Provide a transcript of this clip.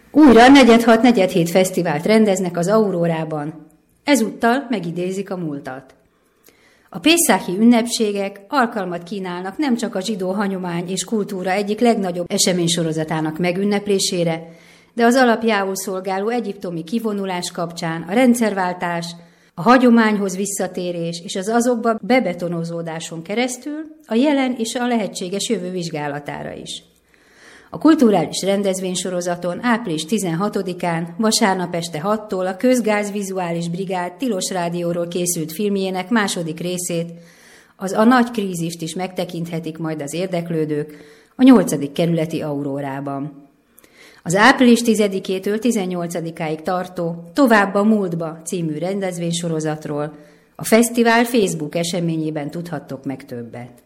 Újra 4/6-4/7 fesztivált rendeznek az Aurórában. Ezúttal megidézik a múltat. A Pészachi ünnepségek alkalmat kínálnak nem csak a zsidó hagyomány és kultúra egyik legnagyobb eseménysorozatának megünneplésére, de az alapjául szolgáló egyiptomi kivonulás kapcsán a rendszerváltás, a hagyományhoz visszatérés és az azokba bebetonozódáson keresztül a jelen és a lehetséges jövő vizsgálatára is. A kulturális rendezvénysorozaton április 16-án, vasárnap este 6-tól a Közgázvizuális Brigád Tilos Rádióról készült filmjének második részét, az A nagy krízist is megtekinthetik majd az érdeklődők a 8. kerületi Aurórában. Az április 10-től 18-áig tartó Tovább a múltba című rendezvénysorozatról a fesztivál Facebook eseményében tudhattok meg többet.